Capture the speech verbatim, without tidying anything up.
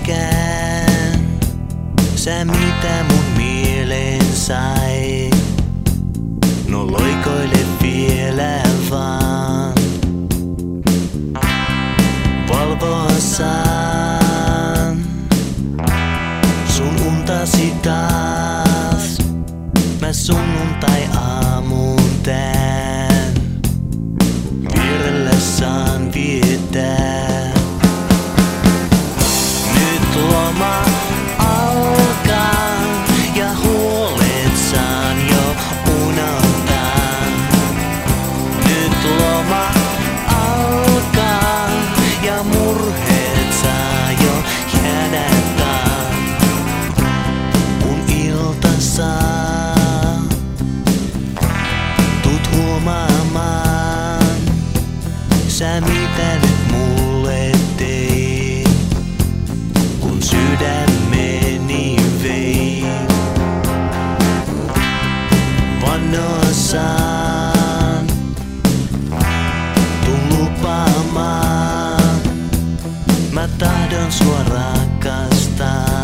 pelkään. Sä mitä mun mieleen sai, no loikoile vielä vaan. Valvoa saan sun untasi taas. Mä sunnuntai aamuun tän vierellä saan viettää. Nyt loma alkaa ja huolet saan jo unohtaa. Nyt loma alkaa ja murheet saa jo jädättää. Kun ilta saa, tuut huomaamaan sä mitä nyt mulle teit, kun sydämeni vei. Vannoa saan, tuun lupaamaan, mä tahdon sua rakastaa.